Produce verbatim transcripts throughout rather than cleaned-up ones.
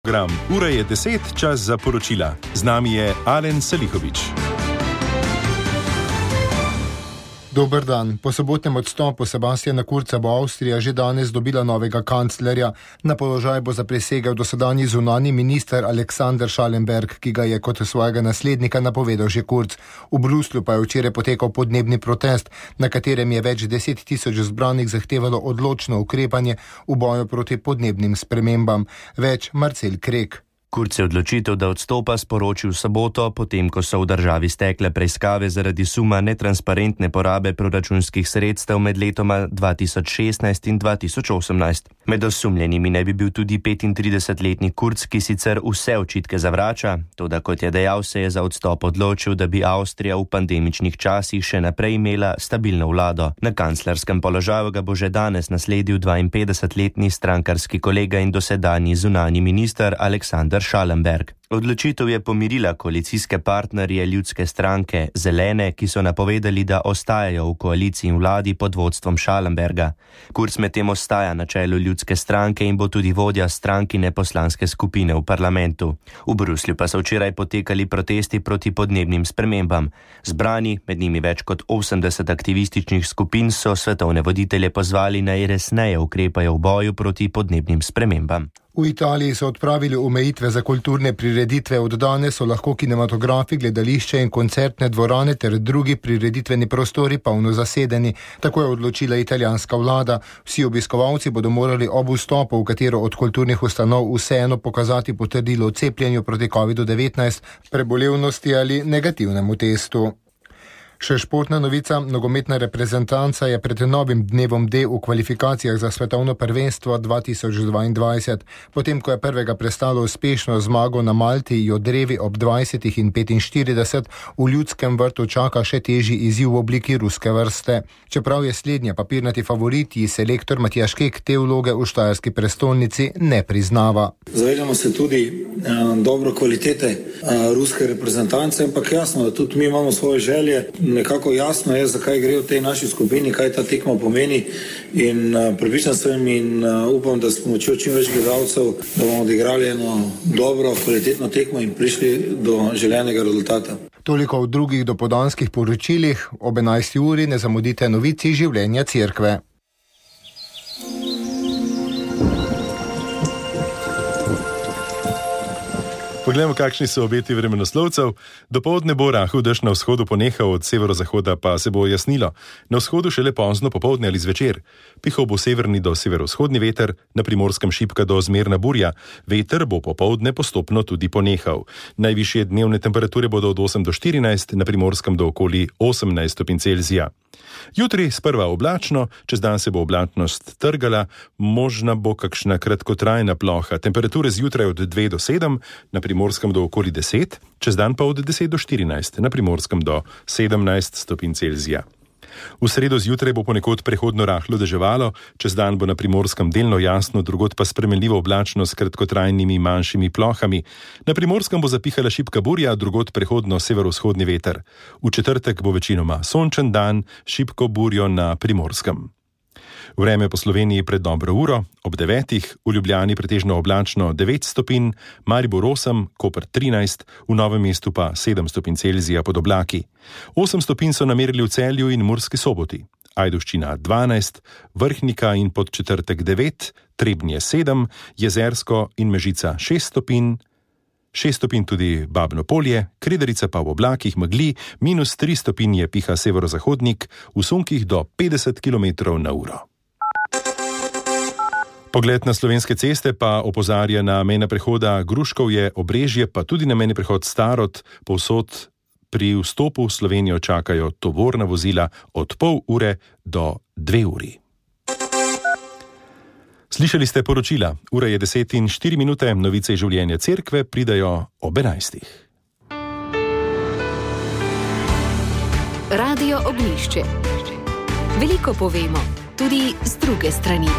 Program Ura je deset, čas za poročila. Z nami je Alen Salihovič. Dober dan. Po sobotnem odstopu Sebastiana Kurza bo Avstrija že danes dobila novega kanclerja. Na položaj bo zaprisegel dosedanji zunanji minister Alexander Schallenberg, ki ga je kot svojega naslednika napovedal že Kurz. V Bruslju pa je včeraj potekal podnebni protest, na katerem je več deset tisoč zbranih zahtevalo odločno ukrepanje v boju proti podnebnim spremembam. Več Marcel Krek. Kurz je odločitev, da odstopa, sporočil soboto, potem ko so v državi stekle preiskave zaradi suma netransparentne porabe proračunskih sredstev med letoma dva tisoč šestnajst in dva tisoč osemnajst. Med osumljenimi naj bi bil tudi petintridesetletni Kurz, ki sicer vse očitke zavrača, toda kot je dejal, se je za odstop odločil, da bi Avstrija v pandemičnih časih še naprej imela stabilno vlado. Na kanclerskem položaju ga bo že danes nasledil dvainpetdesetletni strankarski kolega in dosedanji zunanji minister Alexander Schallenberg. Odločitev je pomirila koalicijske partnerje Ljudske stranke Zelene, ki so napovedali, da ostajajo v koaliciji in vladi pod vodstvom Schallenberga. Kurz medtem ostaja na čelu Ljudske stranke in bo tudi vodja strankine poslanske skupine v parlamentu. V Bruslju pa so včeraj potekali protesti proti podnebnim spremembam. Zbrani, med njimi več kot osemdeset aktivističnih skupin, so svetovne voditelje pozvali naj resneje ukrepajo v boju proti podnebnim spremembam. V Italiji so odpravili omejitve za kulturne prireditve. Od danes so lahko kinematografi, gledališče in koncertne dvorane ter drugi prireditveni prostori polno zasedeni. Tako je odločila italijanska vlada. Vsi obiskovalci bodo morali ob vstopu v katero od kulturnih ustanov vseeno pokazati potrdilo o cepljenju proti kovidu devetnajst, prebolevnosti ali negativnemu testu. Še športna novica. Nogometna reprezentanca je pred novim dnevom D v kvalifikacijah za svetovno prvenstvo dva tisoč dvaindvajset. Potem, ko je prvega prestalo uspešno zmago na Malti, jo drevi ob dvajsetih in petinštirideset v Ljudskem vrtu čaka še težji izziv v obliki ruske vrste. Čeprav je slednja papirnati favorit, ji selektor Matjaž Kek te vloge v štajerski prestolnici ne priznava. Zavedamo se tudi eh, dobro kvalitete eh, ruske reprezentance, ampak jasno, da tudi mi imamo svoje želje. Nekako jasno je, zakaj gre v tej naši skupini, kaj ta tekma pomeni in uh, prepričan sem in uh, upam, da s pomočjo čim več gledalcev, da bomo odigrali eno dobro, kvalitetno tekmo in prišli do želenega rezultata. Toliko v drugih dopoldanskih poročilih. Ob enajsti uri ne zamudite novici življenja cerkve. Poglejmo, kakšni so obeti vremenoslovcev. Dopoldne bo rahel dež na vzhodu ponehal, od severozahoda pa se bo jasnilo. Na vzhodu šele pozno popoldne ali zvečer. Pihal bo severni do severovzhodni veter, na Primorskem šibka do zmerna burja. Veter bo popoldne postopno tudi ponehal. Najvišje dnevne temperature bodo od osem do štirinajst, na Primorskem do okoli osemnajst stopinj Celzija. Jutri sprva oblačno, čez dan se bo oblačnost trgala, možna bo kakšna kratkotrajna ploha. Temperature zjutraj od dve do sedem, na Primorskem do okoli deset, čez dan pa od deset do štirinajst, na Primorskem do sedemnajst stopinj Celzija. V sredo zjutraj bo ponekod prehodno rahlo deževalo, čez dan bo na Primorskem delno jasno, drugod pa spremenljivo oblačno s kratkotrajnimi manjšimi plohami. Na Primorskem bo zapihala šibka burja, drugod prehodno severovzhodni veter. V četrtek bo večinoma sončen dan, šibko burjo na Primorskem. Vreme po Sloveniji pred dobro uro, ob devetih, v Ljubljani pretežno oblačno devet stopinj, Maribor osem, Koper trinajst, v Novem mestu pa sedem stopinj Celzija pod oblaki. osem stopinj so namerili v Celju in Murski Soboti, Ajdovščina dvanajst, Vrhnika in Podčetrtek devet, Trebnje sedem, Jezersko in Mežica šest stopinj, šest stopinj tudi Babno Polje, Kredarica pa v oblakih megli, minus tri stopinje piha severozahodnik, v sunkih do petdeset kilometrov na uro. Pogled na slovenske ceste pa opozarja na mejna prehoda Gruškovje, Obrežje, pa tudi na mejni prehod Starod. Povsod pri vstopu v Slovenijo čakajo tovorna vozila od pol ure do dve uri. Slišali ste poročila. Ura je deset in štiri minute, novice življenja cerkve pridajo ob enajstih. Radio Ognjišče. Veliko povemo, tudi z druge strani.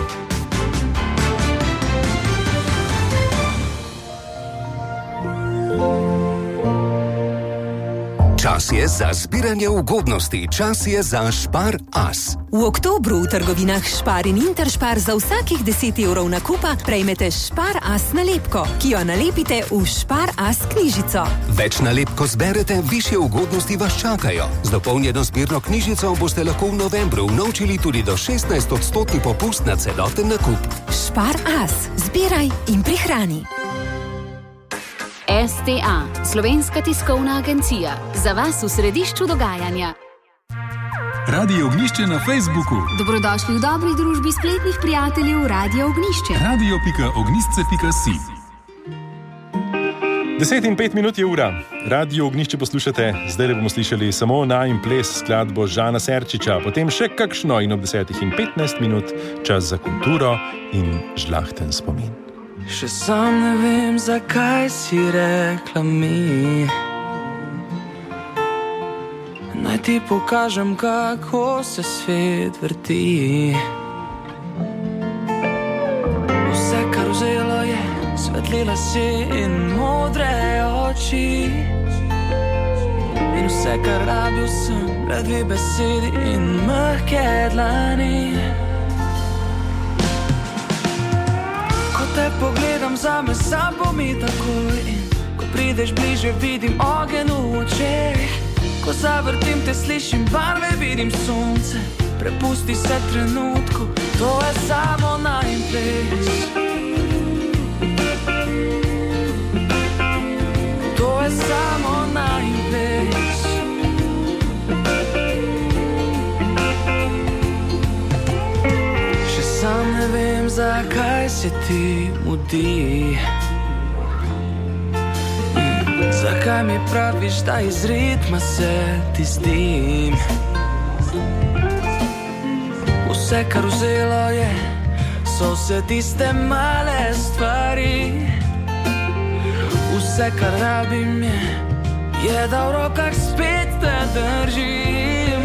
Čas Čas je za zbiranje ugodnosti, čas je za Spar As. V oktobru v trgovinah Spar in Interspar za vsakih deset evrov nakupa prejmete Spar As nalepko, ki jo nalepite v Spar As knjižico. Več nalepko zberete, višje ugodnosti vas čakajo. Z dopolnjeno zbirno knjižico boste lahko v novembru vnovčili tudi do šestnajst odstotni popust na celoten nakup. Spar As. Zbiraj in prihrani. S T A, Slovenska tiskovna agencija. Za vas v središču dogajanja. Radio Ognjišče na Facebooku. Dobrodošli v dobri družbi spletnih prijateljev Radio Ognjišče. radio pika ognjišče pika si. Deset in pet minut je ura. Radio Ognjišče poslušate. Zdaj le bomo slišali samo Na in ples skladbo Žana Serčiča, potem še kakšno in ob desetih in petnajst minut čas za kulturo in žlahten spomin. Še sam ne vem, zakaj si rekla mi, naj ti pokažem, kako se svet vrti. Vse, kar vzelo je, svetlila si in modre oči, in vse, kar rabil sem, le dve besedi in mehke dlani. Te pogledam, zame sabo mi takoj, in ko prideš bliže, vidim ogenj v očeh. Ko zavrtim te, slišim barve, vidim sonce. Prepusti se trenutku, to je samo najin ples. To je samo najin ples. Še sam ne vem, zakaj se ti mudi, zakaj mi praviš, da iz ritma se ti zdim. Vse, kar vzelo je, so vse tiste male stvari. Vse, kar rabim je, je da v rokah spet te držim.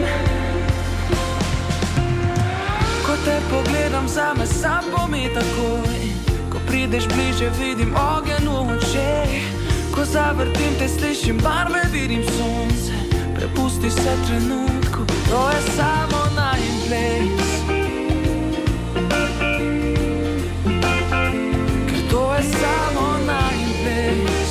Ko te pogledam, zame sabo mi takoj, ko prideš bliže, vidim ogenj v očeh. Ko zavrtim te, slišim barve, vidim sonce. Prepusti se trenutku, to je samo najin ples. Ker to je samo najin ples.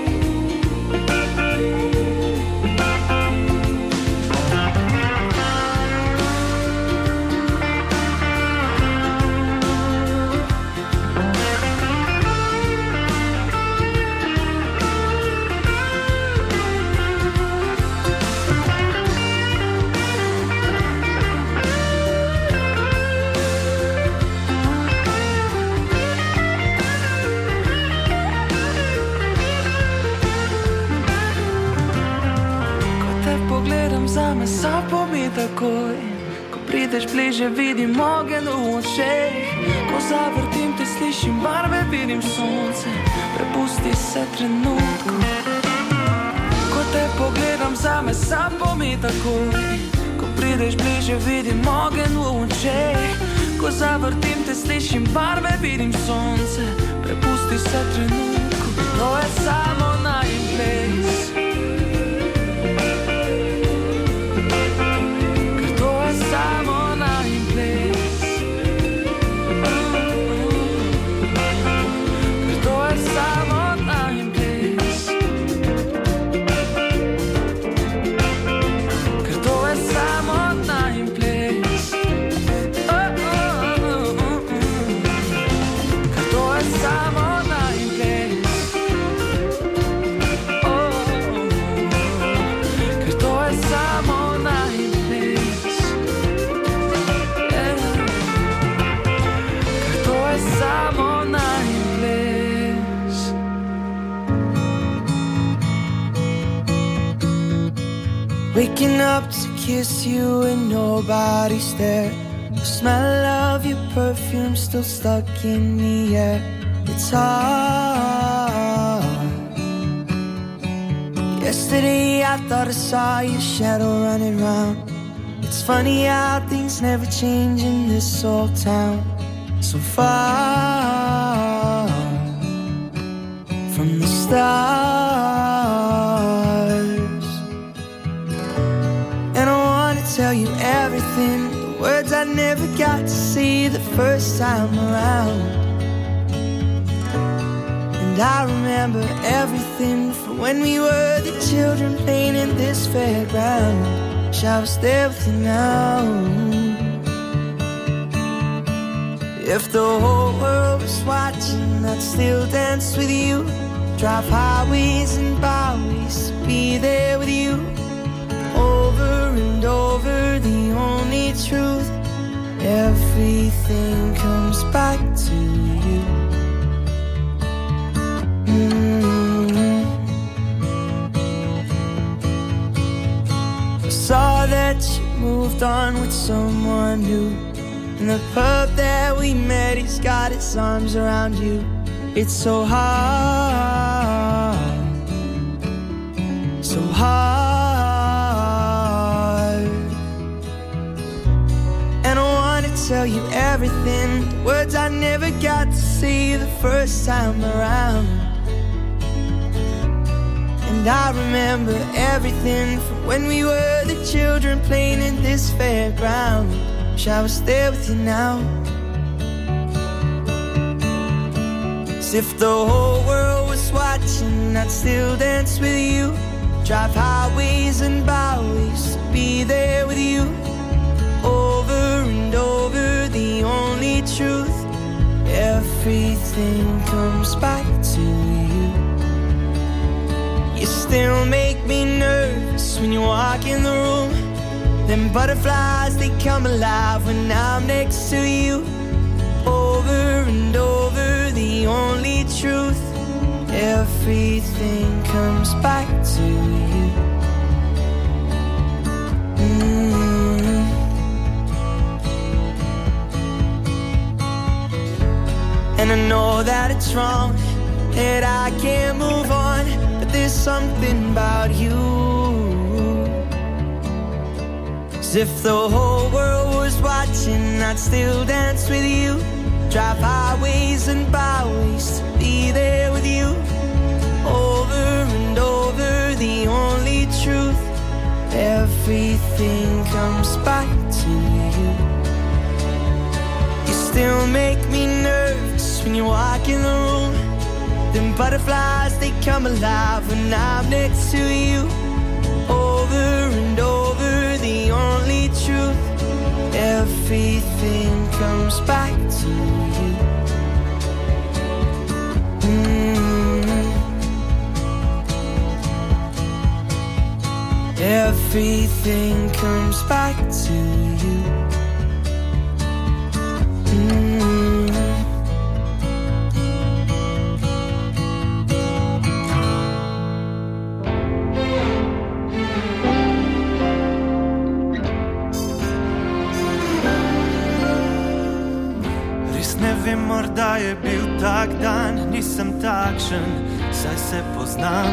Zame sabo mi takoj, ko prideš bliže, vidim ogenj v očeh. Ko zavrtim te, slišim barve, vidim sonce. Prepusti se trenutku. Ko te pogledam, zame sabo mi takoj, ko prideš bliže, vidim ogenj v očeh. Ko zavrtim te, slišim barve, vidim sonce. Prepusti se trenutku, to je samo najin ples. Samo najin ples. Ker to je samo najin ples. Ker to je samo najin ples. Ker to je samo najin ples. Ker to je samo najin ples. Samo najin ples. Waking up to kiss you and nobody's there. The smell of your perfume still stuck in the air. It's hard. Yesterday I thought I saw your shadow running round. It's funny how things never change in this old town. So far from the stars. everything, the words I never got to see the first time around. And I remember everything from when we were the children playing in this fairground. Shall I stay with you now? If the whole world was watching, I'd still dance with you. Drive highways and byways, be there with you. Over and over, the only truth. Everything comes back to you. Mm-hmm. I saw that you moved on with someone new. In the pub that we met, he's got his arms around you. It's so hard, so hard. And I wanna tell you everything, the words I never got to see the first time around. And I remember everything from when we were the children playing in this fairground. Shall I stay with you now? As if the whole world was watching, I'd still dance with you. Drive highways and byways, be there with you. Over and over, the only truth. Everything comes back to you. You still make me nervous when you walk in the room. Them butterflies, they come alive when I'm next to you. Over and over, the only truth. Everything comes back to you. Mm-hmm. And I know that it's wrong, that I can't move on, but there's something about you. If the whole world was watching, I'd still dance with you. Drive highways and byways, be there with you. Over and over, the only truth. Everything comes back to you. You still make me nervous when you walk in the room. Them butterflies, they come alive when I'm next to you. Over and over, the only truth. Everything comes back to you. Mm-hmm. Everything comes back to you. Mm-hmm. Morda je bil tak dan, nisem takšen, saj se poznam.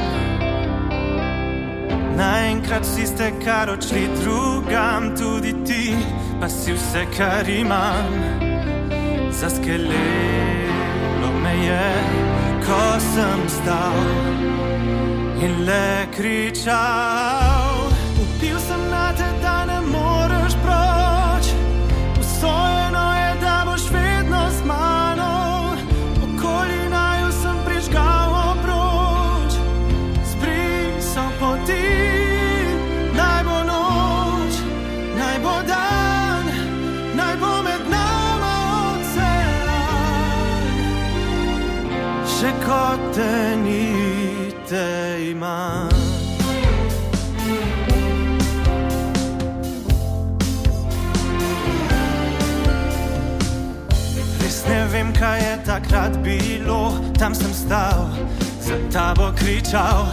Naenkrat vsi ste kar odšli drugam, tudi ti, pa si vse, kar imam. Zaskelelo me je, ko sem stal in le kričal. Upil sem na te, da ne moreš proč, usojeno je, da boš vedno z mano. Okoli naju sem prižgal obroč, zbrisal poti. Naj bo noč, naj bo dan, naj bo med nama ocean. Še kot te ni, te imam. Ne vem, kaj je takrat bilo, tam sem stal, za tabo kričal.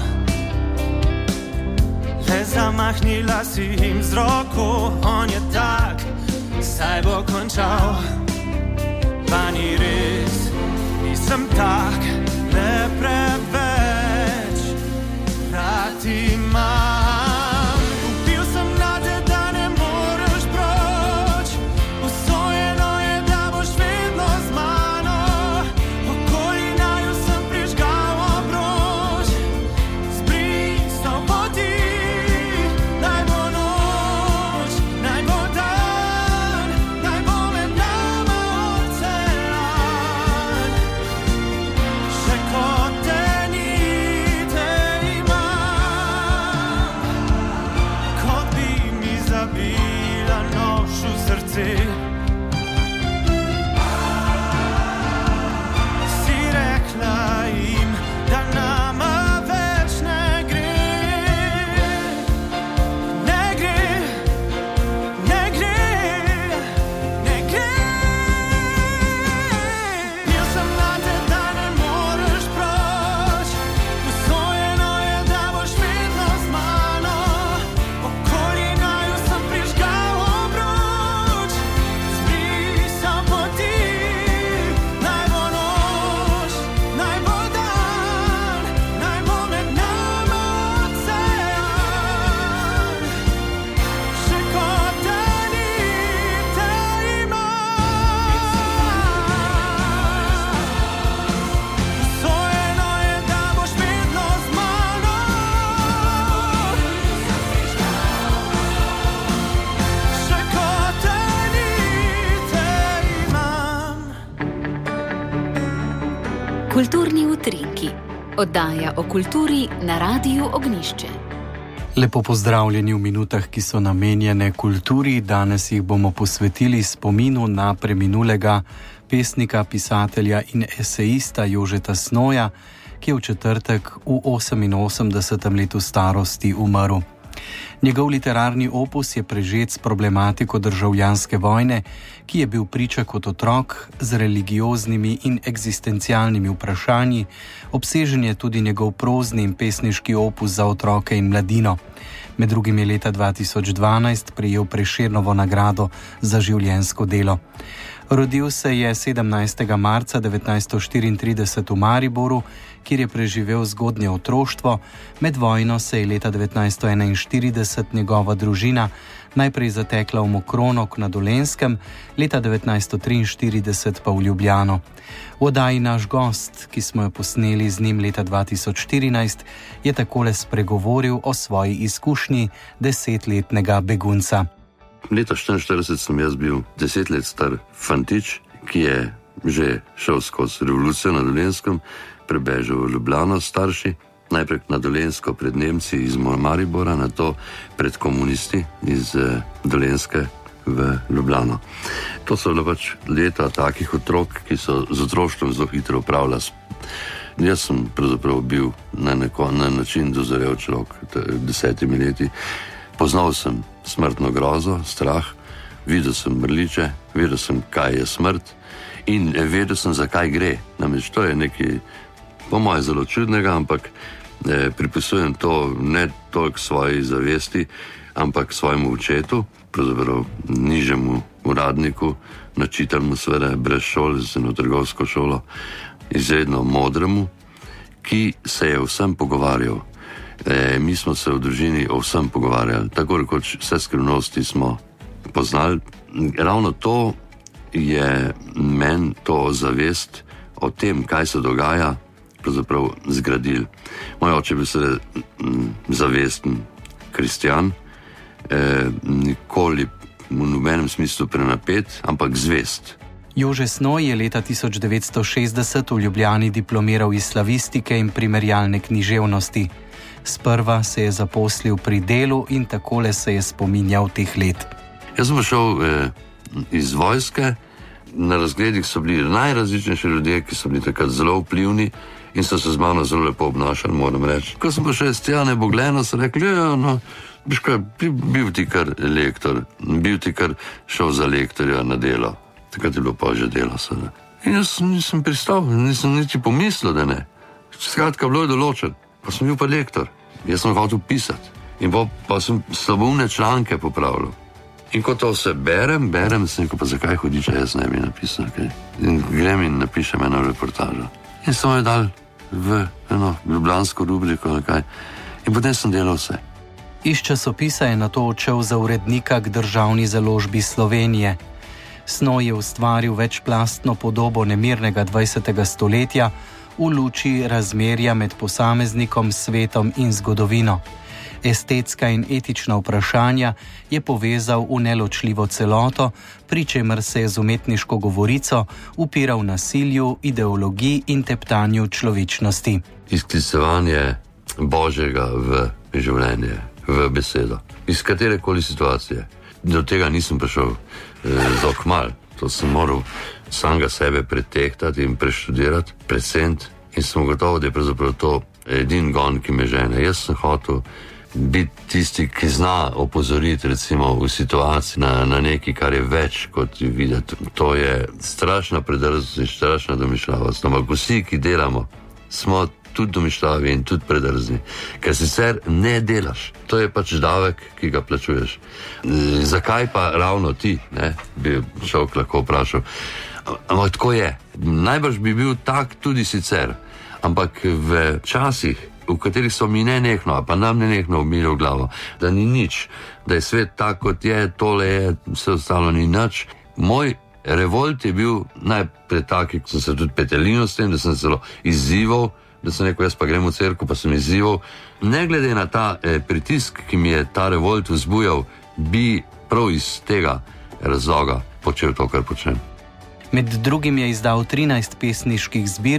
Le zamahnila si jim z roko, on je tak, saj bo končal. Pa ni res, nisem tak, le preveč rad imam. Upil sem na te, da ne moreš proč, usojeno je, da boš vedno z mano. Okoli naju sem prižgal obroč, zbrisal poti. Naj bo noč, naj bo dan, Oddaja o kulturi na Radiu Ognjišče. Lepo pozdravljeni v minutah, ki so namenjene kulturi. Danes jih bomo posvetili spominu na preminulega pesnika, pisatelja in esejista Jožeta Snoja, ki je v četrtek v oseminosemdesetem letu starosti umrl. Njegov literarni opus je prežet s problematiko državljanske vojne, ki je bil priča kot otrok z religioznimi in eksistencialnimi vprašanji. Obsežen je tudi njegov prozni in pesniški opus za otroke in mladino. Med drugim je leta dva tisoč dvanajst prejel Prešernovo nagrado za življenjsko delo. Rodil se je sedemnajstega marca devetnajststo štiriintrideset v Mariboru, kjer je preživel zgodnje otroštvo. Med vojno se je leta devetnajststo enainštirideset njegova družina najprej zatekla v Mokronog na Dolenjskem, leta devetnajststo triinštirideset pa v Ljubljano. V oddaji Naš gost, ki smo jo posneli z njim leta dva tisoč štirinajst, je takole spregovoril o svoji izkušnji desetletnega begunca. Leta štiriinštirideset sem jaz bil deset let star fantič, ki je že šel skozi revolucijo na Dolenjskem, prebežal v Ljubljano starši, najprej na Dolenjsko pred Nemci iz Maribora, nato pred komunisti iz eh, Dolenjske v Ljubljano. To so bila pač leta takih otrok, ki so z otroštvom zelo hitro upravljali. Jaz sem pravzaprav bil na, neko, na način dozorel človek desetimi leti. Poznal sem smrtno grozo, strah, videl sem mrliče, videl sem, kaj je smrt in vedel sem, zakaj gre. Namreč to je nekaj, po moje, zelo čudnega, ampak eh, pripisujem to ne toliko svoji zavesti, ampak svojemu očetu, pravzaprav nižjemu uradniku, načitelmu sveda, brez šol, z eno trgovsko šolo, izredno modremu, ki se je vsem pogovarjal. E, mi smo se v družini o vsem pogovarjali, tako rekoč vse skrivnosti smo poznali. Ravno to je meni to zavest o tem, kaj se dogaja, pravzaprav zgradil. Moj oče bil seveda zavesten kristjan, e, nikoli v nobenem smislu prenapet, ampak zvest. Jože Snoj je leta tisoč devetsto šestdeset v Ljubljani diplomiral iz slavistike in primerjalne književnosti. Sprva se je zaposlil pri Delu in takole se je spominjal teh let. Jaz sem šel eh, iz vojske, na razgledih so bili najrazličnejši ljudje, ki so bili takrat zelo vplivni in so se z mano zelo lepo obnašali, moram reči. Ko sem pa še iz Tjane Bogleno, so rekli, ja, no, biš kaj, bil ti kar lektor, bil ti kar šel za lektorja na delo. Takrat je bilo pa že delo, seveda. In jaz nisem pristal, nisem niti pomislil, da ne. Skratka, bilo je določen, pa sem bil pa lektor. Jaz sem hotel pisati in pa, pa sem slaboumne članke popravljal. In ko to vse berem, berem, sem rekel, pa zakaj hodi, če jaz ne bi napisal, kaj? In grem in napišem eno reportažo. In sem jo dal v eno ljubljansko rubriko, kaj. In potem sem delal vse. Iz časopisa je nato odšel za urednika k Državni založbi Slovenije. Snoj je ustvaril večplastno podobo nemirnega dvajsetega stoletja v luči razmerja med posameznikom, svetom in zgodovino. Estetska in etična vprašanja je povezal v neločljivo celoto, pri čemer se je z umetniško govorico upiral nasilju, ideologiji in teptanju človečnosti. Izklicevanje Božjega v življenje, v besedo, iz katerekoli situacije. Do tega nisem prišel eh, zelo kmalu. To sem moral samega sebe pretehtati in preštudirati, preceniti in sem gotovo, da je pravzaprav to edin gon, ki me žene. Jaz sem hotel biti tisti, ki zna opozoriti recimo v situaciji na, na nekaj, kar je več kot videti. To je strašna predrznost in strašna domišljavost. Ampak vsi, ki delamo, smo tudi domišljavi in tudi predrzni, ker sicer ne delaš. To je pač davek, ki ga plačuješ. E, zakaj pa ravno ti, ne, bi človek lahko vprašal. Ampak tako je. Najbrž bi bil tak tudi sicer, ampak v časih, v katerih so mi nenehno, a pa nam nenehno umili v glavo, da ni nič, da je svet tak, kot je, tole je, vse ostalo ni nič. Moj revolt je bil najprej taki, sem se tudi petelinil s tem, da sem zelo izzival, da sem rekel, jaz pa grem v cerkev, pa sem izzival. Ne glede na ta eh, pritisk, ki mi je ta revolt vzbujal, bi prav iz tega razloga počel to, kar počnem. Med drugim je izdal trinajst pesniških zbirk,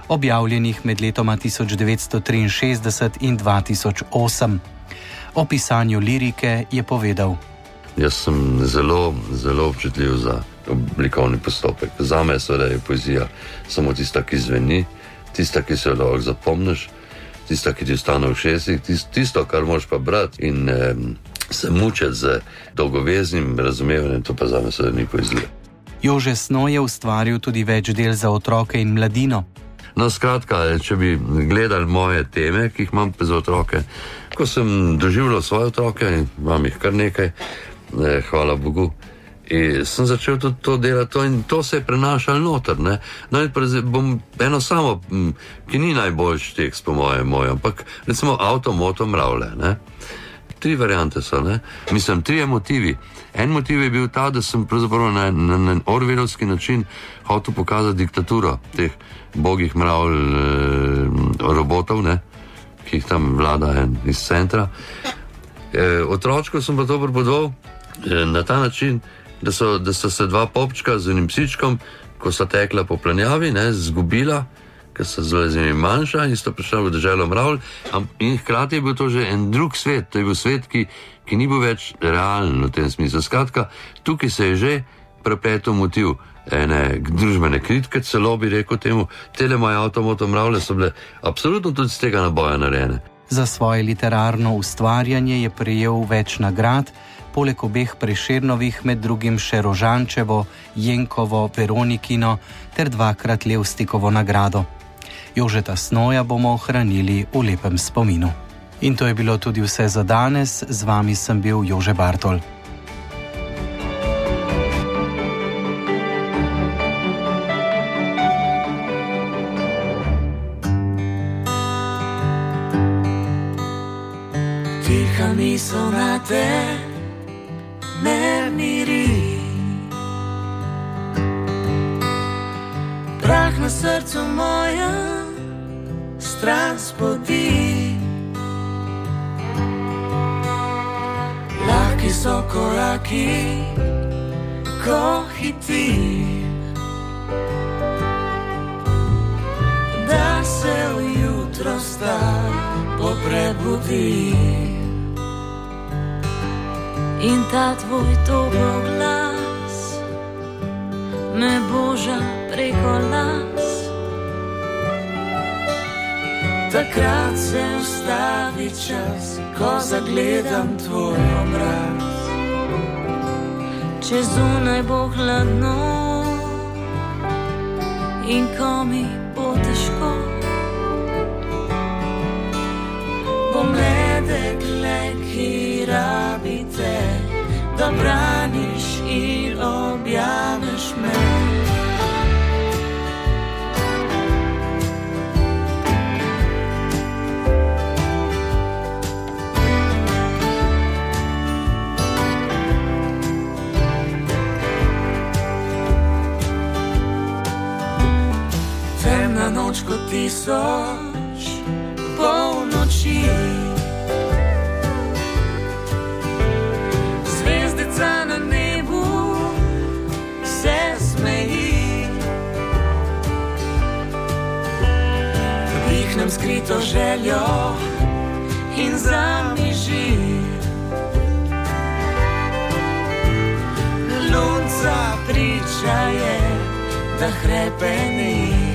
objavljenih med letoma tisoč devetsto triinšestdeset in dva tisoč osem. O pisanju lirike je povedal: Jaz sem zelo, zelo občutljiv za oblikovni postopek. Zame seveda je poezija samo tista, ki zveni, tista, ki se jo lahko zapomniš, tista, ki ti ostane v šestih, tisto, kar moraš pa brati in eh, se mučiti z dolgoveznim razumevanjem, to pa zame seveda ni poezija. Jože Sno je ustvaril tudi več del za otroke in mladino. No, skratka, če bi gledali moje teme, ki jih imam za otroke, ko sem doživljal svoje otroke, imam jih kar nekaj, eh, hvala Bogu, in sem začel tudi to delati to, in to se je prenašalo noter. Ne? No, in bom eno samo, ki ni najboljši tekst po mojem moj, ampak recimo Avto, moto, mravlje. Ne? Tri variante so, ne? Mislim, trije motivi. En motiv je bil ta, da sem pravzaprav na, na, na orwellovski način hotel pokazati diktaturo teh bogih mravl eh, robotov, ne? Ki jih tam vlada en iz centra. E, otročko sem pa to prepodoval e, na ta način, da so, da so se dva popčka z enim psičkom, ko sta tekla po planjavi, ne, zgubila, ker so zelo z njimi manjša in sta prišla v deželo mravl. In hkrati je bil to že en drug svet, to je bil svet, ki, ki ni bil več realen v tem smislu. Skratka, tukaj se je že prepletel motiv ene družbene kritike, celo bi rekel temu, tele moje Avto, moto, mravlje so bile absolutno tudi z tega naboja narejene. Za svoje literarno ustvarjanje je prejel več nagrad, poleg obeh Prešernovih, med drugim še Rožančevo, Jenkovo, Veronikino ter dvakrat Levstikovo nagrado. Jožeta Snoja bomo ohranili v lepem spominu. In to je bilo tudi vse za danes, z vami sem bil Jože Bartol. Tiha misel na te ne miri, prah na srcu mojem stran spodi. Lahki so koraki, ko hiti, da se ujutro star poprebudi. In ta tvoj topel glas me boža preko las. Takrat se ustavi čas, ko zagledam tvoj obraz. Če zunaj bo hladno in ko mi bo težko, bom le dekle, ki rabi te, da braniš in objameš me. Temna noč kot tisoč polnoči, zvezdica na nebu se smeji. Vdihnem skrito željo in zamiži. Lunca priča je, da hrepeni.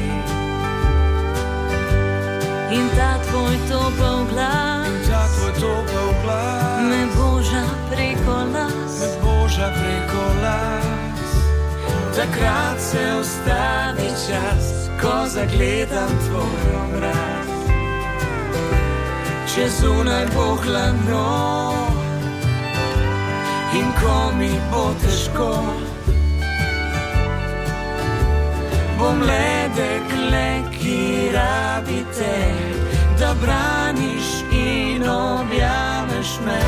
In ta tvoj topel glas, ta tvoj topel glas me boža preko las, me boža preko las. Takrat se ustavi čas, ko zagledam tvoj obraz. Če zunaj bo hladno in ko mi bo težko, bom le dekle, ki rabi te, da braniš in objameš me.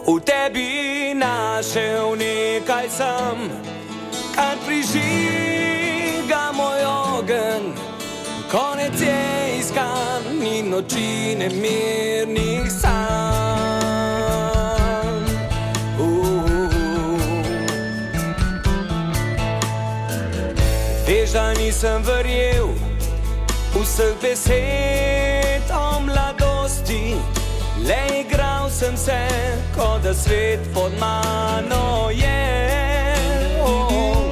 V tebi našel nekaj sem, kar prižiga moj ogenj. Konec je iskan in noči nemirnih sanj. Veš, da nisem verjel vseh besed o mladosti, le igral sem se, kot da svet pod mano je. Oh.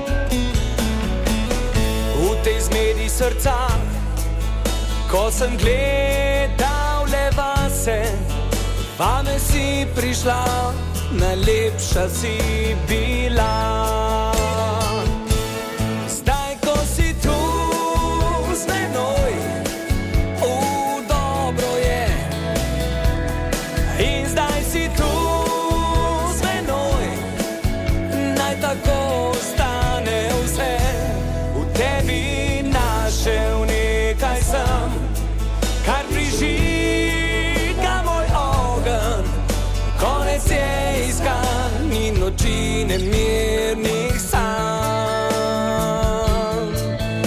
V tej zmedi srca, ko sem gledal le vase, vame si prišla, najlepša si bila. Zdaj, ko si tu z menoj, v dobro je. In zdaj si tu z menoj, naj tako ostane vse. V tebi našel nekaj sem, kar prižiga moj ogenj. Konec je iskan in noči nemirnih sanj.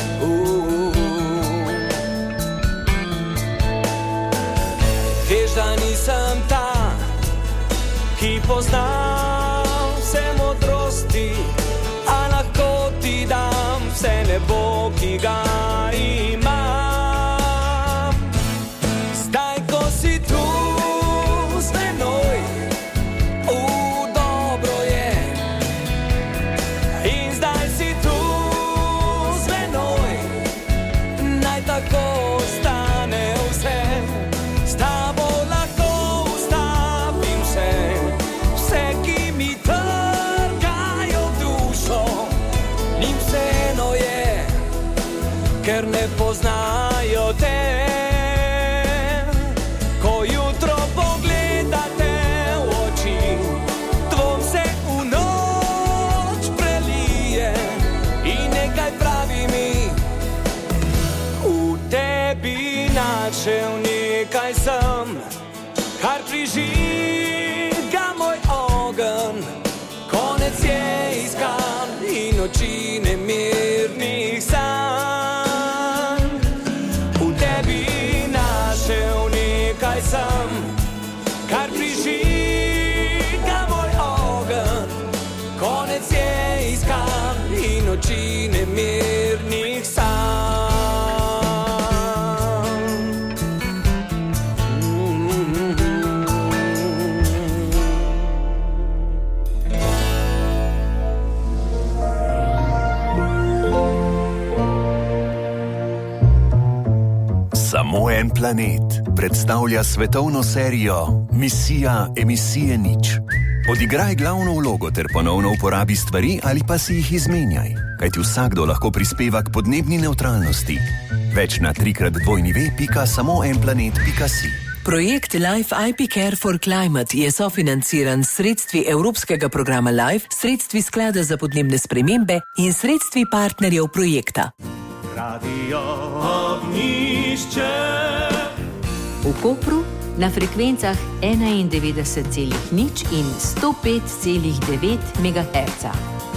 Veš, da nisem ta, ki pozna vse modrosti, a lahko ti dam vse nebo, ki ga imam. Zdaj, ko si tu z menoj, v dobro je. In zdaj si tu z menoj, naj tako ostane vse. S tabo lahko ustavim vse, vse, ki mi trgajo dušo. Njim vseeno je, ker ne poznajo te. Ko jutro pogledate v oči, dvom se v noč prelije in nekaj pravi mi. V tebi našel nekaj sem, kar prižiga moj ogenj. Konec je iskan in noči nemirnih sanj. V tebi našel nekaj sem, kar prižiga moj ogenj. Konec je iskan in noči nemirnih sanj. Samo en planet predstavlja svetovno serijo Misija emisije nič. Odigraj glavno vlogo ter ponovno uporabi stvari ali pa si jih izmenjaj, kajti vsakdo lahko prispeva k podnebni nevtralnosti. Več na trikrat dvojni ve pika samo en planet pika si. Projekt Life I P Care for Climate je sofinanciran s sredstvi Evropskega programa Life, sredstvi Sklada za podnebne spremembe in sredstvi partnerjev projekta. Radio Ognjišče. V Kopru na frekvencah enaindevetdeset celih nič in sto pet celih devet megaherca.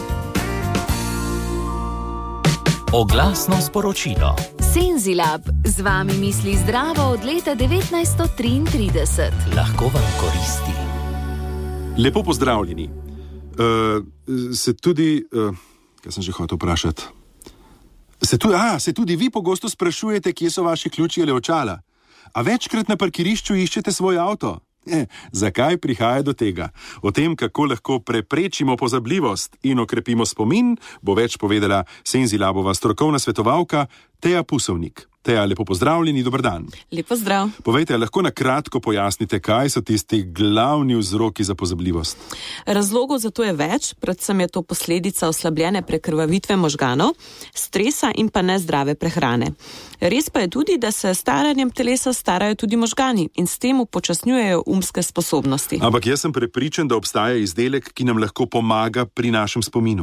Oglasno sporočilo. Senzilab z vami misli zdravo od leta devetnajststo triintrideset. Lahko vam koristi. Lepo pozdravljeni. Uh, se tudi, uh, kaj sem že hotel vprašati? Se tudi, a, se tudi vi pogosto sprašujete, kje so vaši ključi ali očala? A večkrat na parkirišču iščete svoj avto? E, zakaj prihaja do tega? O tem, kako lahko preprečimo pozabljivost in okrepimo spomin, bo več povedala Senzilabova strokovna svetovalka Teja Pusovnik. Teja, lepo pozdravljeni, dober dan. Lepo zdrav. Povejte, lahko na kratko pojasnite, kaj so tisti glavni vzroki za pozabljivost? Razlogov za to je več, predvsem je to posledica oslabljene prekrvavitve možganov, stresa in pa nezdrave prehrane. Res pa je tudi, da se staranjem telesa starajo tudi možgani in s tem upočasnjujejo umske sposobnosti. Ampak jaz sem prepričan, da obstaja izdelek, ki nam lahko pomaga pri našem spominu.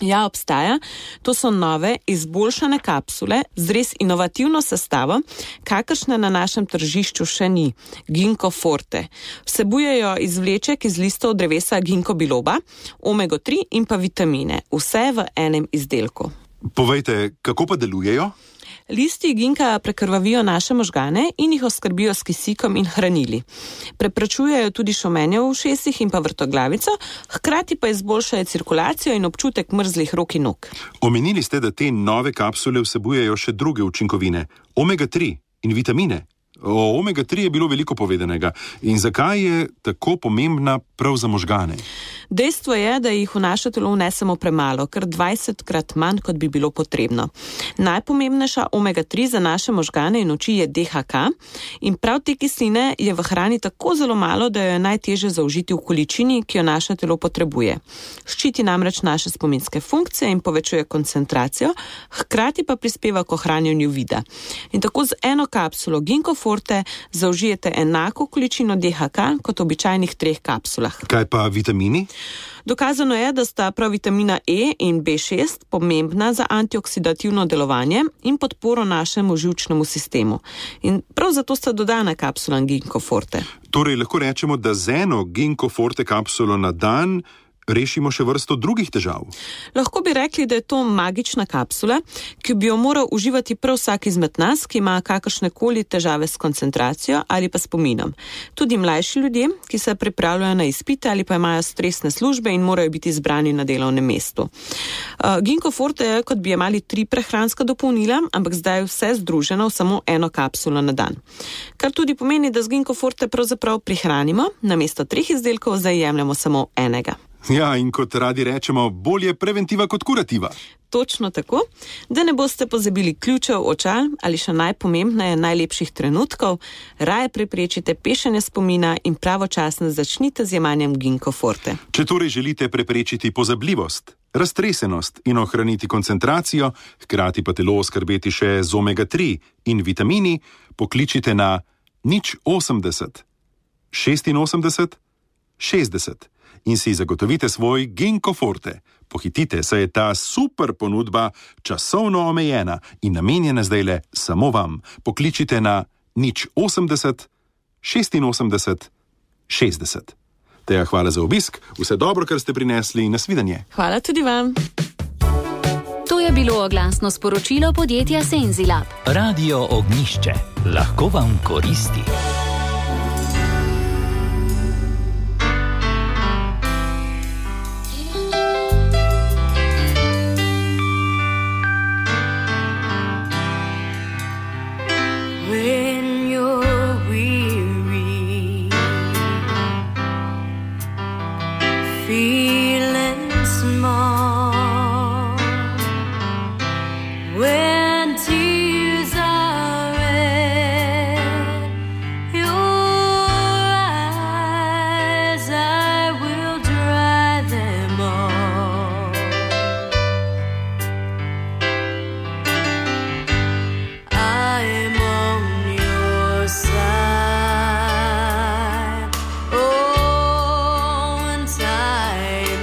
Ja, obstaja. To so nove, izboljšane kapsule z res inovativno sestavo, kakršne na našem tržišču še ni. Ginkgo Forte. Vsebujejo izvleček iz listov drevesa ginkgo biloba, omega tri in pa vitamine. Vse v enem izdelku. Povejte, kako pa delujejo? Listi ginka prekrvavijo naše možgane in jih oskrbijo s kisikom in hranili. Preprečujejo tudi šumenje v ušesih in pa vrtoglavico, hkrati pa izboljšajo cirkulacijo in občutek mrzlih rok in nog. Omenili ste, da te nove kapsule vsebujejo še druge učinkovine, omega tri in vitamine. O omega tri je bilo veliko povedanega. In zakaj je tako pomembna prav za možgane? Dejstvo je, da jih v naše telo vnesemo premalo, kar dvajsetkrat manj, kot bi bilo potrebno. Najpomembnejša omega tri za naše možgane in oči je D H K in prav te kisline je v hrani tako zelo malo, da jo je najtežje zaužiti v količini, ki jo naše telo potrebuje. Ščiti namreč naše spominske funkcije in povečuje koncentracijo, hkrati pa prispeva k ohranjanju vida. In tako z eno kapsulo Ginkgo Forte zaužijete enako količino D H K kot v običajnih treh kapsulah. Kaj pa vitamini? Dokazano je, da sta prav vitamina E in B šest pomembna za antioksidativno delovanje in podporo našemu živčnemu sistemu. In prav zato sta dodana kapsula Ginkgo Forte. Torej lahko rečemo, da z eno Ginkgo Forte kapsulo na dan rešimo še vrsto drugih težav. Lahko bi rekli, da je to magična kapsula, ki bi jo moral uživati prav vsak izmed nas, ki ima kakršnekoli težave s koncentracijo ali pa spominom. Tudi mlajši ljudje, ki se pripravljajo na izpite ali pa imajo stresne službe in morajo biti zbrani na delovnem mestu. Uh, Ginkgo Forte je, kot bi imeli tri prehranska dopolnila, ampak zdaj je vse združeno v samo eno kapsulo na dan. Kar tudi pomeni, da z Ginkgo Forte pravzaprav prihranimo, namesto treh izdelkov zdaj jemljemo samo enega. Ja, in kot radi rečemo, bolje preventiva kot kurativa. Točno tako, da ne boste pozabili ključev, očal ali še najpomembneje najlepših trenutkov, raje preprečite pešenje spomina in pravočasno začnite z jemanjem Ginkgo Forte. Če torej želite preprečiti pozabljivost, raztresenost in ohraniti koncentracijo, hkrati pa telo oskrbeti še z omega tri in vitamini, pokličite na nič osemdeset, šestinosemdeset, šestdeset. In si zagotovite svoj Ginkgo Forte. Pohitite, saj je ta super ponudba časovno omejena in namenjena zdajle samo vam. Pokličite na nič osemdeset, šestinosemdeset, šestdeset. Teja, hvala za obisk, vse dobro, kar ste prinesli in nasvidenje. Hvala tudi vam. To je bilo oglasno sporočilo podjetja Senzilab. Radio Ognjišče. Lahko vam koristi. Side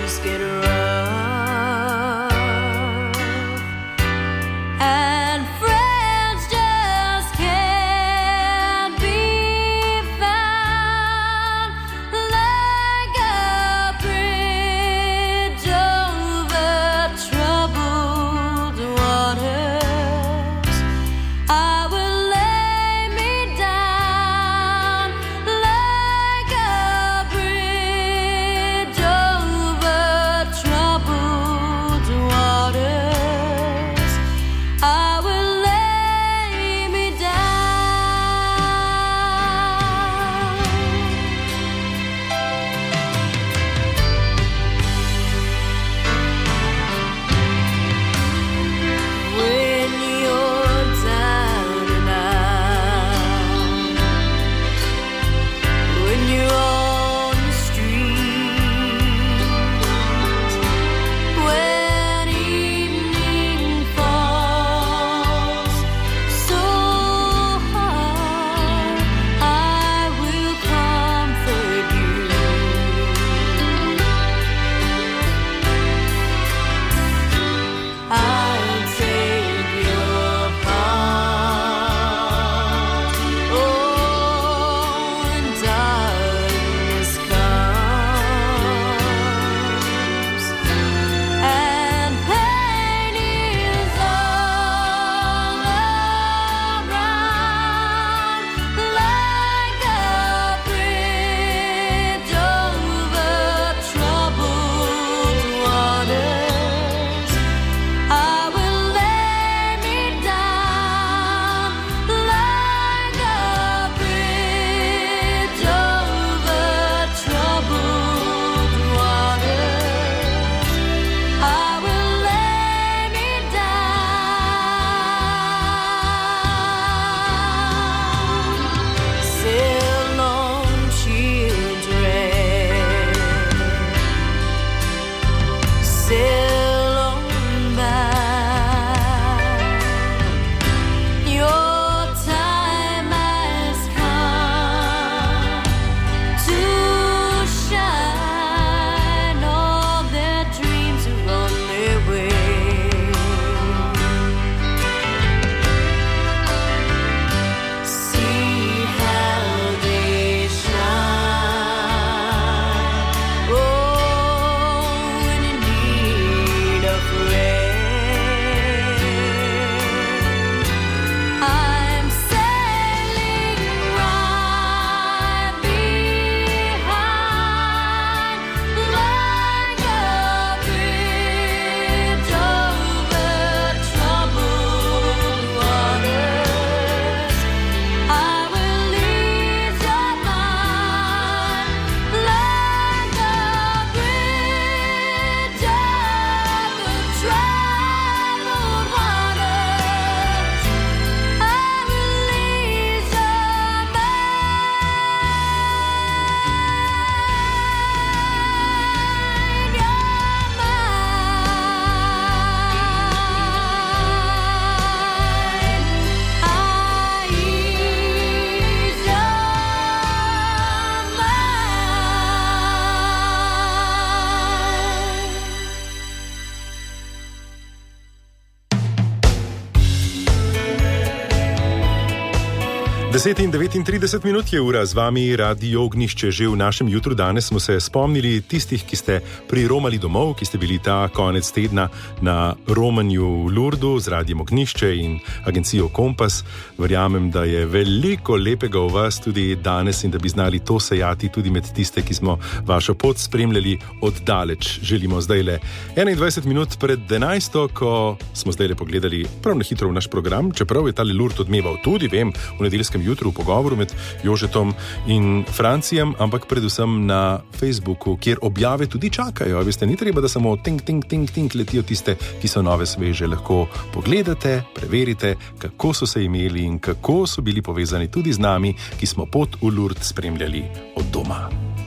deset in devetintrideset minut je ura, z vami Radio Ognjišče. Že v našem jutru danes smo se spomnili tistih, ki ste priromali domov, ki ste bili ta konec tedna na romanju v Lurdu z Radijem Ognjišče in agencijo Kompas. Verjamem, da je veliko lepega v vas tudi danes in da bi znali to sejati tudi med tiste, ki smo vašo pot spremljali oddaleč. Želimo zdajle enaindvajset minut pred enajsto, ko smo zdajle pogledali prav na hitro v naš program, čeprav je tale Lurd odmeval tudi, vem, v nedeljskem jutru v pogovoru med Jožetom in Francijem, ampak predvsem na Facebooku, kjer objave tudi čakajo. Veste, ni treba, da samo ting, ting, ting, ting letijo tiste, ki so nove, sveže. Lahko pogledate, preverite, kako so se imeli in kako so bili povezani tudi z nami, ki smo pot v Lurd spremljali od doma.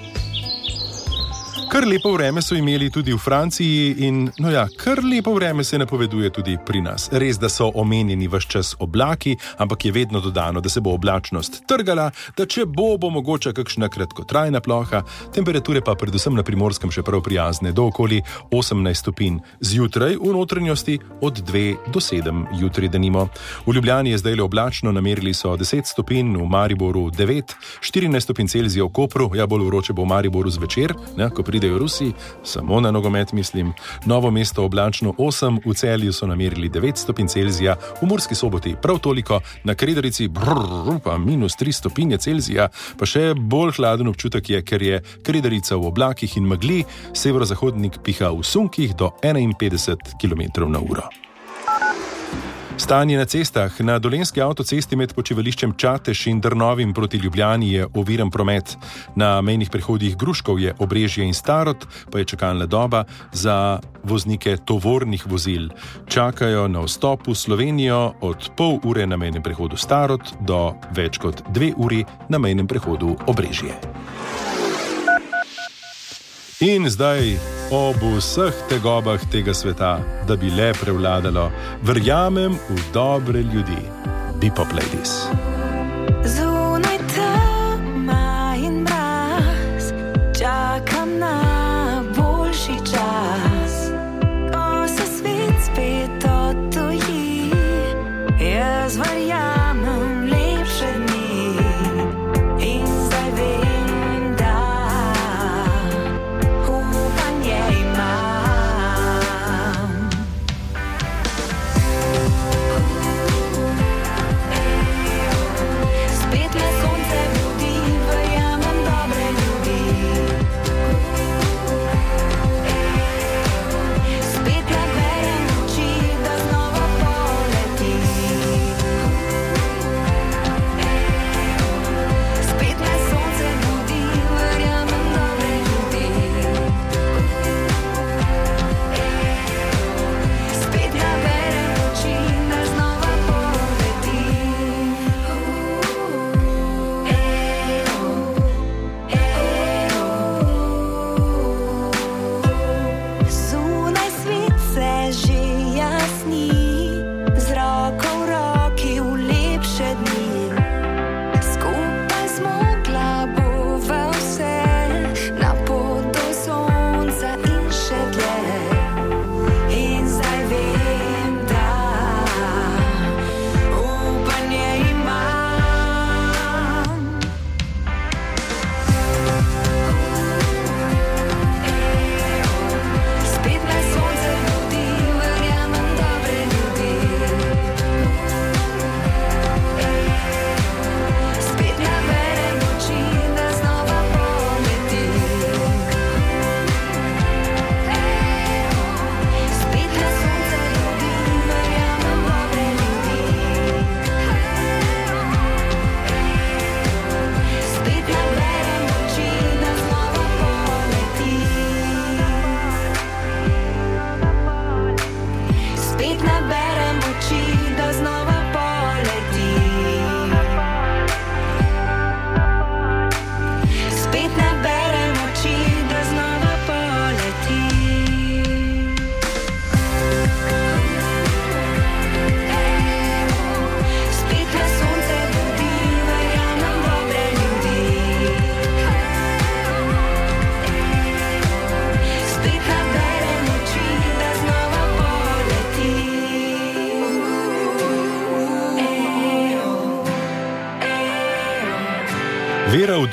Kar lepo vreme so imeli tudi v Franciji in, no ja, kar lepo vreme se napoveduje tudi pri nas. Res, da so omenjeni ves čas oblaki, ampak je vedno dodano, da se bo oblačnost trgala, da če bo, bo mogoče kakšna kratkotrajna ploha, temperature pa predvsem na Primorskem še prav prijazne, do okoli osemnajst stopinj. Zjutraj v notranjosti od dve do sedem jutri denimo. V Ljubljani je zdajle oblačno, namerili so deset stopinj, v Mariboru devet, štirinajst stopinj Celzija v Kopru, ja, bolj vroče bo v Mariboru zvečer, ne, ko pridejo Rusi, samo na nogomet mislim. Novo mesto oblačno osem, v Celju so namerili devet stopinj Celzija, v Murski Soboti prav toliko, na Kredarici brrr, pa minus tri stopinje Celzija, pa še bolj hladen občutek je, ker je Kredarica v oblakih in megli, severozahodnik piha v sunkih do enainpetdeset kilometrov na uro. Stanje na cestah. Na Dolenjski avtocesti med počivališčem Čatež in Drnovim proti Ljubljani je oviran promet. Na mejnih prehodih Gruškovje, Obrežje in Starod pa je čakalna doba za voznike tovornih vozil. Čakajo na vstop v Slovenijo od pol ure na mejnem prehodu Starod do več kot dve uri na mejnem prehodu Obrežje. In zdaj ob vseh tegobah tega sveta, da bi le prevladalo, verjamem v dobre ljudi. Bebop Ladies. Zunaj tema in mraz, čakam na boljši čas. Ko se svet spet odtuji, jaz verjamem lepše dni. In zdaj vem, da upanje imam.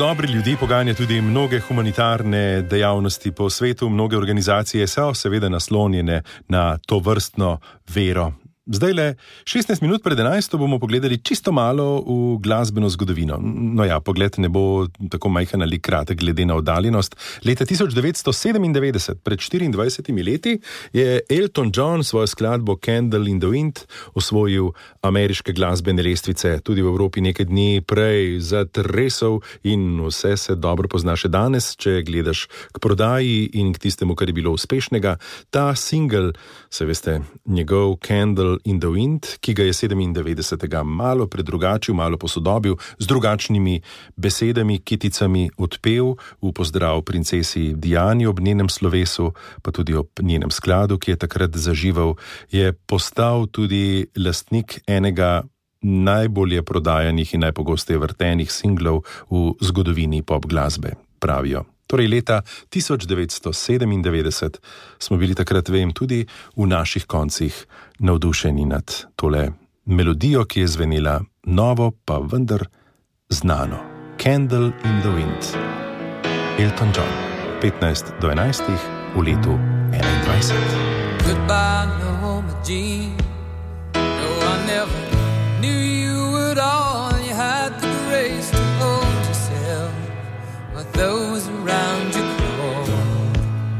dobri ljudi poganja tudi mnoge humanitarne dejavnosti po svetu, mnoge organizacije so seveda naslonjene na to vrstno vero. Zdaj le šestnajst minut pred enajsto bomo pogledali čisto malo v glasbeno zgodovino. No ja, pogled ne bo tako majhen ali kratek glede na oddaljenost. Leta tisoč devetsto sedemindevetdeset, pred štiriindvajsetimi leti, je Elton John svojo skladbo Candle in the Wind osvojil ameriške glasbene lestvice. Tudi v Evropi nekaj dni prej zatresel in vse se dobro pozna še danes, če gledaš k prodaji in k tistemu, kar je bilo uspešnega. Ta single, se veste, njegov Candle in the Wind, ki ga je sedemindevetdesetega malo predrugačil, malo posodobil, z drugačnimi besedami, kiticami odpel v pozdrav princesi Diani ob njenem slovesu, pa tudi ob njenem skladu, ki je takrat zaživel, je postal tudi lastnik enega najbolje prodajanih in najpogosteje vrtenih singlov v zgodovini pop glasbe, pravijo. Torej leta tisoč devetsto sedemindevetdeset smo bili takrat, vem, tudi v naših koncih navdušeni nad tole melodijo, ki je zvenela novo, pa vendar znano. Candle in the Wind. Elton John. petnajst do enajstih v letu enaindvajset. Goodbye, Norma Jean. No, I never knew you at all. You had the grace to hold yourself with those around you crawled.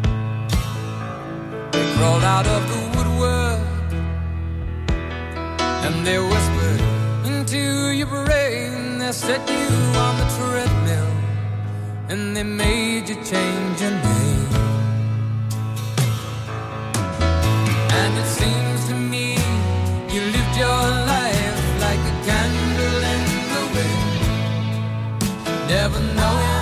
They crawled out of the woodwork and they whispered into your brain. They set you on the treadmill and they made you change your name. And it seems to me you lived your life like a candle in the wind, never knowing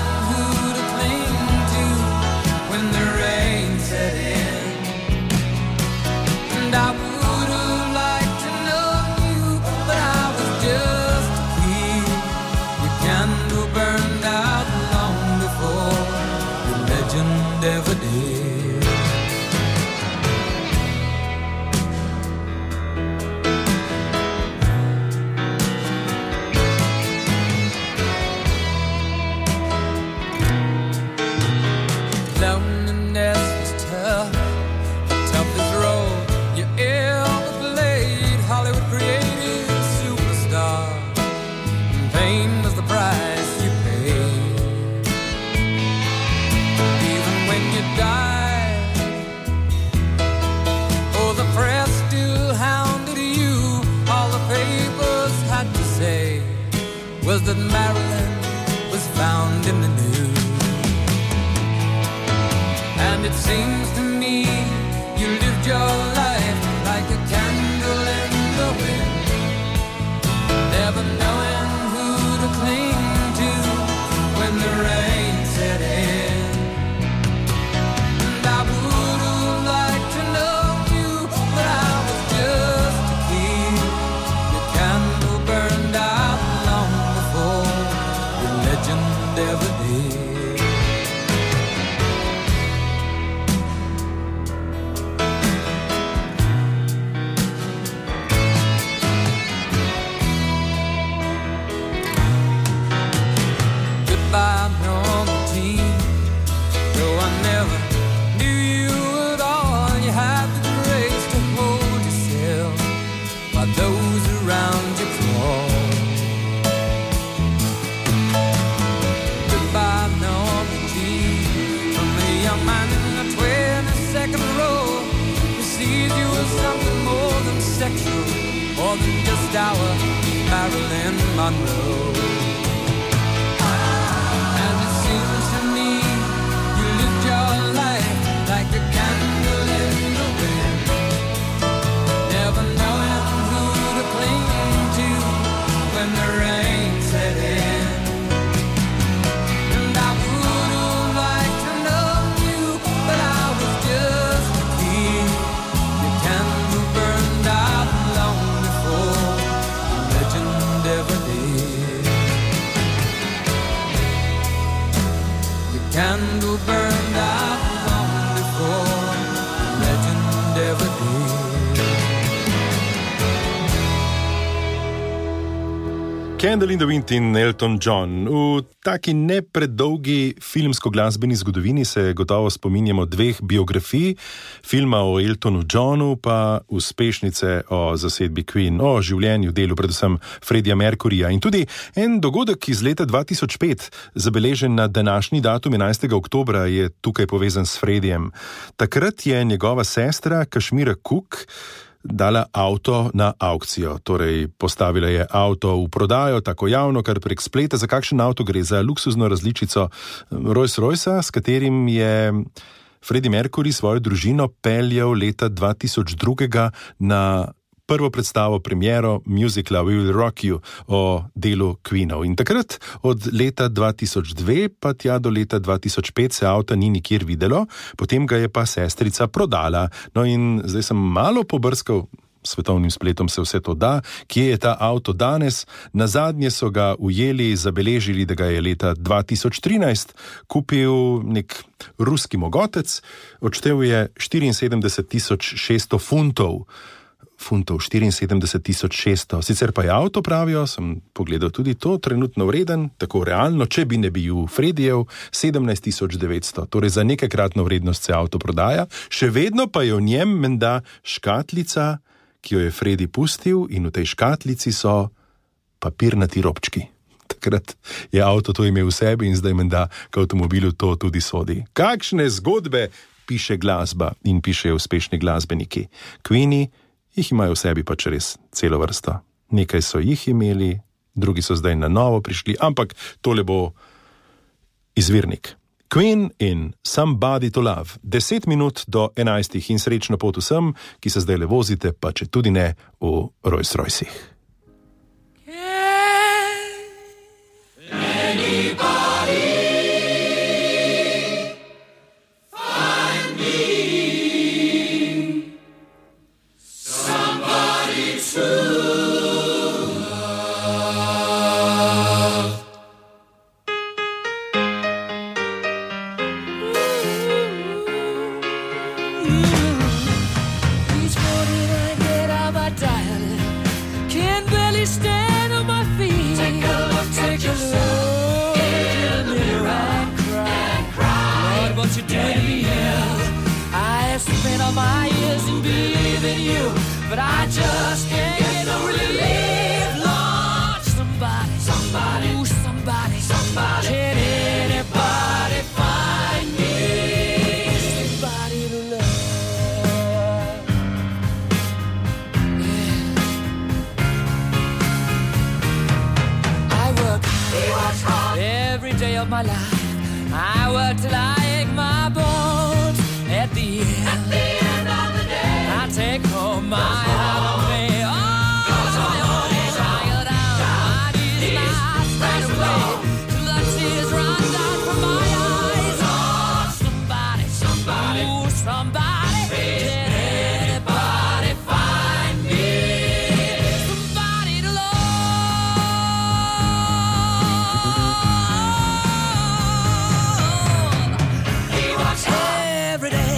I would have liked to know you, but I was just a kid. Your candle burned out long before your legend ever did. Loneliness was tough, the toughest road you ever played. Hollywood created a superstar, and pain was the price you paid. Even when you died, oh, the press still hounded you. All the papers had to say was that Marilyn was found in the news. And it seems to me you lived your life like a candle in the wind, never knowing who to cling to when the rain set in. And I would have liked to know you, but I was just a kid. Your candle burned out long before your legend ever did. More than just our Marilyn Monroe. And it seems to me you lived your life like a candle in the wind, never knowing who to cling to when the rain set in. And I would have liked to know you, but I was just a kid. Your candle burned out long before the legend ever did. Your candle burned out long before the legend ever did. Candle in the Wind in Elton John. V taki ne predolgi filmsko-glasbeni zgodovini se gotovo spominjamo dveh biografij, filma o Eltonu Johnu pa uspešnice o zasedbi Queen, o življenju, delu predvsem Freddija Mercuryja. In tudi en dogodek iz leta dva tisoč pet, zabeležen na današnji datum enajstega oktobra, je tukaj povezan s Freddijem. Takrat je njegova sestra Kashmira Cook dala avto na aukcijo, torej postavila je avto v prodajo, tako javno, kar prek spleta. Za kakšen avto gre? Za luksuzno različico Rolls-Roycea, s katerim je Freddie Mercury svojo družino peljal leta dva tisoč dva na prvo predstavo, premiero musicala We Will Rock You o delu Queenov. In takrat od leta dva tisoč dva pa tja do leta dva tisoč pet se avta ni nikjer videlo, potem ga je pa sestrica prodala. No in zdaj sem malo pobrskal, svetovnim spletom se vse to da, kje je ta avto danes. Nazadnje so ga ujeli, zabeležili, da ga je leta dva tisoč trinajst kupil nek ruski mogotec, odštel je štiriinsedemdeset tisoč šeststo funtov. funtov, štiriinsedemdeset tisoč šeststo. Sicer pa je avto, pravijo, sem pogledal tudi to, trenutno vreden, tako realno, če bi ne bil Freddijev, sedemnajst tisoč devetsto. Torej za nekajkratno vrednost se avto prodaja, še vedno pa je v njem menda škatlica, ki jo je Freddie pustil, in v tej škatlici so papirnati robčki. Takrat je avto to imel v sebi in zdaj menda k avtomobilu to tudi sodi. Kakšne zgodbe piše glasba in pišejo uspešni glasbeniki. Queeni jih imajo v sebi pač res celo vrsto. Nekaj so jih imeli, drugi so zdaj na novo prišli, ampak tole bo izvirnik. Queen in Somebody to Love. Deset minut do enajstih in srečno pot vsem, ki se zdaj le vozite, pa če tudi ne v Rolls-Roycih. My years in believing you, but I just can't get no relief. Lord, somebody, somebody, ooh, somebody, somebody, can anybody find me somebody to love? Yeah. I work, he works hard every day of my life. I work till I ache my bones. At the end, at the end of the day, I take home my holiday. Oh, goes on, child out, my knees not straight away, till the tears run down from my eyes. Oh, somebody, somebody, ooh, somebody, can anybody find me somebody to love? He walks every day.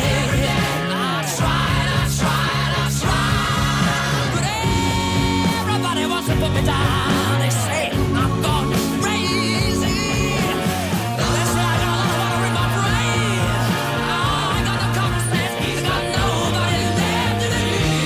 Put me down, they say I'm gone crazy. They say I got a lot of water in my brain. Oh, I got no common sense, I got nobody left to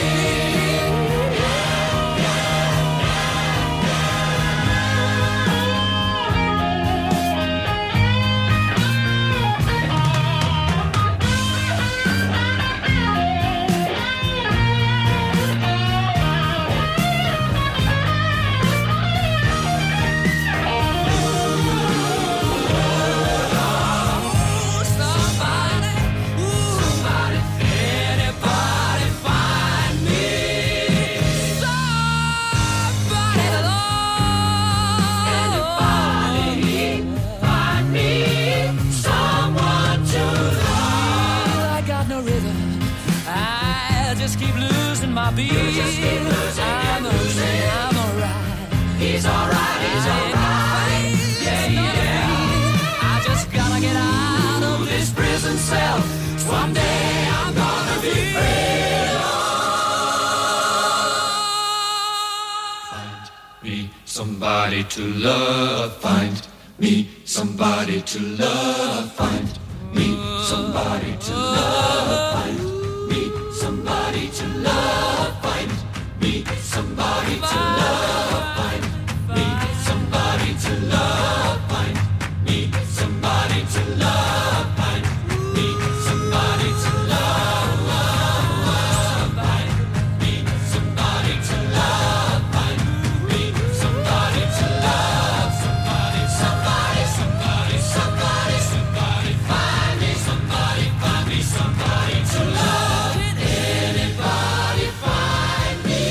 beat. Just keep losing, I'm losing. I'm alright. He's alright, he's alright. Yeah, yeah. I just gotta get out of this prison cell. Someday I'm gonna be free. Find me somebody. somebody to love. Find me somebody to love. Find me somebody to love. Find me somebody to love. Find me somebody to love. Find me somebody to love. Find me somebody to love. Find me somebody to love. Find me somebody to love. Find me somebody to love. Somebody, somebody, somebody, somebody, somebody. Find me somebody, find me somebody to love. Anybody find me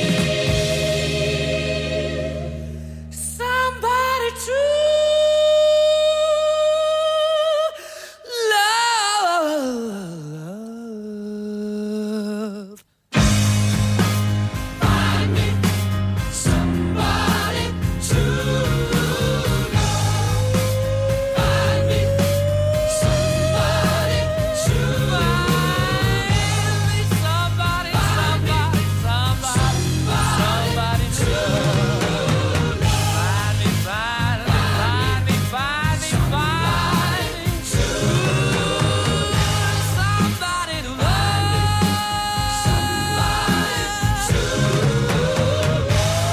somebody to love. Find me somebody to love. Find me somebody to love. Somebody, somebody, somebody, somebody to love. Find me, find me, find me, find me, find me to love. Somebody to love. Somebody to love.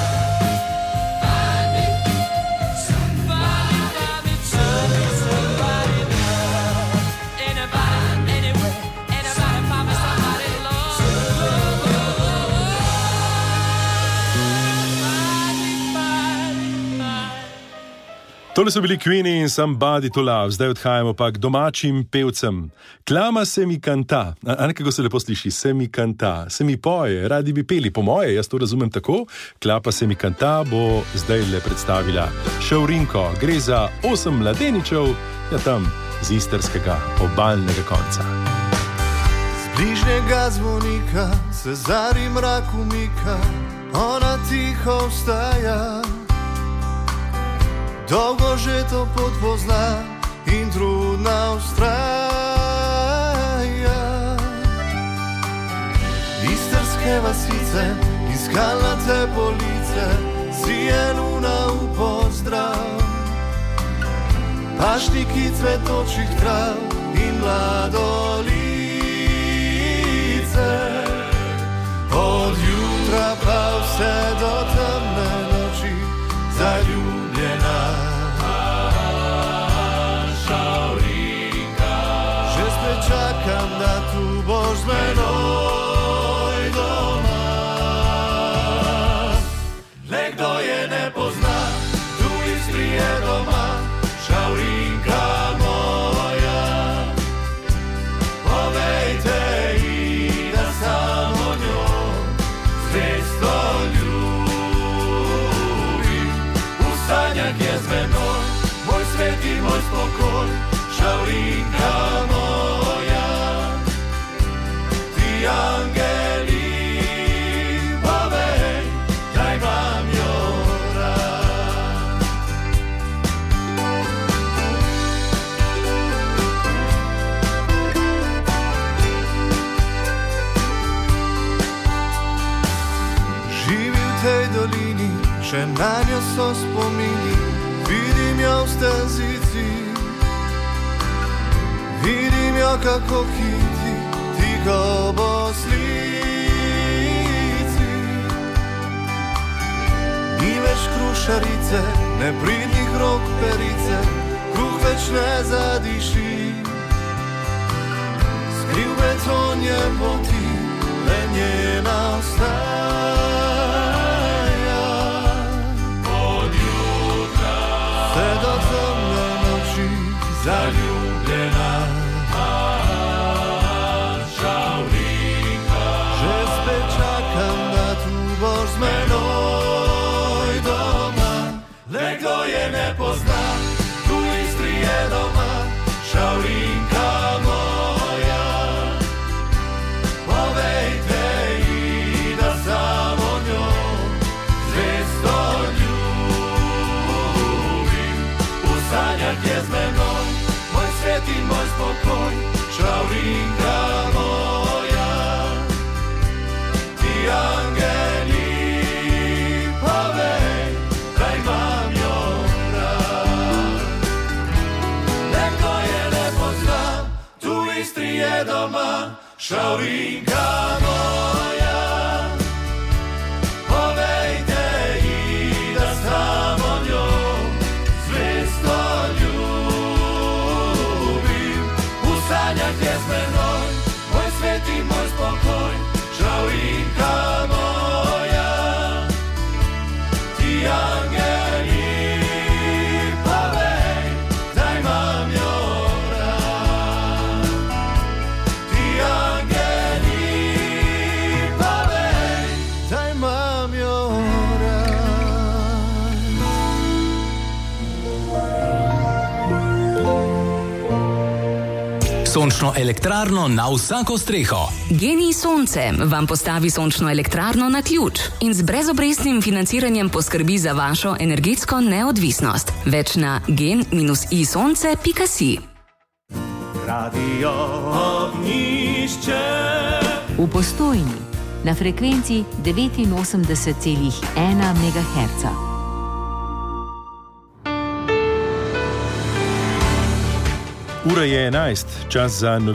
Find me somebody, find me somebody, somebody to love. Anybody, anywhere, anybody find me somebody to love. Tole so bili Queeni in Somebody to Love, zdaj odhajamo pa k domačim pevcem. Klama se mi kanta, a a nekako se lepo sliši, se mi kanta, se mi poje, radi bi peli, po moje, jaz to razumem tako. Klapa se mi kanta bo zdaj le predstavila Šaurinko, gre za osem mladeničev, ja tam z istrskega obalnega konca. Z bližnjega zvonika se zari mrak umika, ona tiho vstaja. Dolgo že to pot pozna in trudna vztraja. Istrske vasice in skalnate police, sije luna v pozdrav. Pašniki cvetočih trav in mladolice. Od jutra pa vse do temne noči zaljubljena. Šaurinka, že spet čakam, da tu boš z menoj doma. Le kdo je ne pozna, tu v Istri je doma. Šaurinka moja, povejte ji, da samo njo zvesto ljubim. V sanjah je z menoj, moj svet in moj spokoj. Šaurinka moja, ti angeli, povej, da imam jo rad. Živi v tej dolini, še nanjo so spomini, vidim jo v stezici. Vidim jo, kako hiti, tiho boslici. Ni več krušarice, ne pridnih rok perice, kruh več ne zadiši. Skriv beton je poti, le njena ostaja. Od jutra vse do temne noči zaljubljena. Šaurinka, že spet čakam, da tu boš z menoj doma. Le kdo je ne pozna, tu v Istri je doma. Šaurinka moja, povejte ji, da samo njo zvesto ljubim. V sanjah je z menoj, moj svet in moj spokoj. Istri je doma, Šaurinka moja. Povejte ji, da samo njo zvesto ljubim. V sanjah je z menoj, moj svet in moj spokoj, Šaurinka moja. Ti angeli, povej, da imam jo rad. Ti angeli, povej, da imam jo rad. Sončno elektrarno na vsako streho. Genij Sonce vam postavi sončno elektrarno na ključ in z brezobrestnim financiranjem poskrbi za vašo energetsko neodvisnost. Več na gen i sonce pika si. Radio Ognjišče. V Postojni na frekvenci devetinosemdeset celih ena megaherca. Ura je enajst, čas za novice.